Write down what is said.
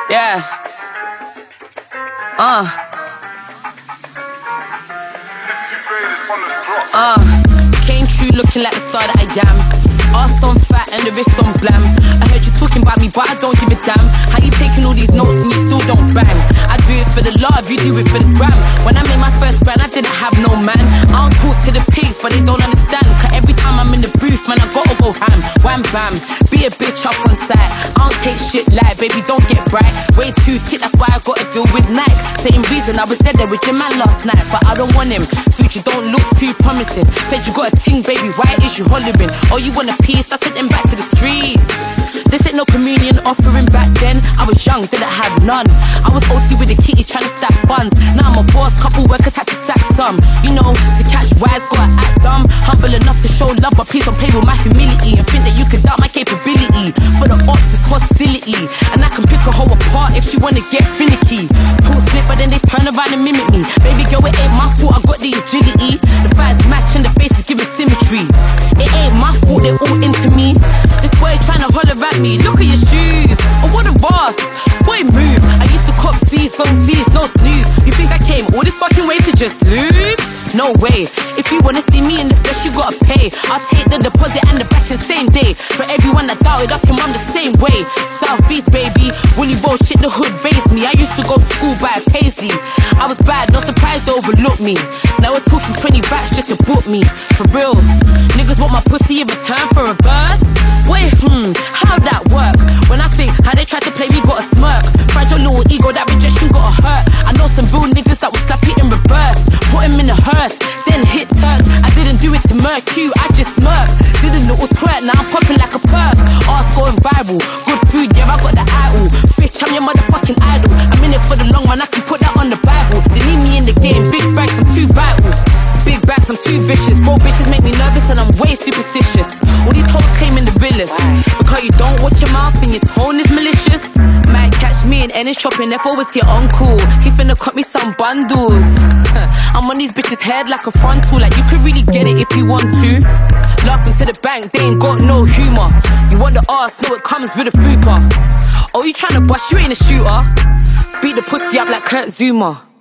Yeah. Came true looking like the star that I am. Ass on fat and the wrist on blam. I heard you talking about me, but I don't give a damn. How you taking all these notes and you still don't bang? I do it for the love, you do it for the gram. When I made my first brand, I didn't have no man. I don't talk to the pigs, but they don't understand. Cause every time I'm in the booth, man, I gotta go ham. Wham bam, be a bitch up on sight. I don't take shit light, baby, don't get bright. Way too tick, that's why I gotta deal with Nike. Same reason I was dead there with your man last night, but I don't want him. Future don't look too promising. Said you got a ting, baby, why is you hollering? Oh, you want a piece? I sent them back to the streets. This ain't no communion offering back then. I was young, didn't have none. I was OT with the kitties trying to stack funds. Now I'm a boss, couple workers had to sack some. You know, to catch wise, gotta act dumb. Humble enough to show love, but please don't play with my humility and think that you can doubt my capability. For the odds, it's hostility, and I can pick a hoe apart if she wanna get finicky. Talk slip, but then they turn around and mimic me. Baby girl, it ain't my fault, I got the agility. The thighs match and the face is giving symmetry. It ain't my fault, they're all into me. This boy trying to holler at me. Look at your shoes, oh what a boss. Boy move, I used to cop Z's from Z's, no snooze. You think I came all this fucking way to just lose? No way. If you wanna see me in the flesh, you gotta pay. I'll take the deposit and the back in same day. For everyone that doubted up him, I'm the same way. Southeast baby, Willie Roll shit, the hood raised me. I used to go to school by Paisley. I was bad, no surprise they overlooked me. Now we're talking 20 racks just to book me. For real, niggas want my pussy in return for a verse? Wait, how'd that work? When I think how they tried to play me, got a smirk. Fragile little ego, that rejection got a hurt. I know some real niggas that will slap it in reverse. Put him in a hearse, then hit Turks. I didn't do it to murk you, I just smirk. Did a little twerk, now I'm popping like a perk. Arse going viral, good food, yeah I got the idol. Bitch, I'm your motherfucking idol. I'm in it for the long run, I can put that on the Bible. They need me in the game, big bags, I'm too vital. Big bags, I'm too vicious. Bro, bitches make me nervous and I'm way superstitious. All these hoes came in the realest. Because you don't watch your mouth and your tone is malicious. Might catch me in any shopping, therefore with your uncle. He finna cut me some bundles. I'm on these bitches' head like a frontal. Like you could really get it if you want to. Laughing to the bank, they ain't got no humor. You want the arse, know it comes with a fupa. Oh, you tryna bust, you ain't a shooter. Beat the pussy up like Kurt Zuma.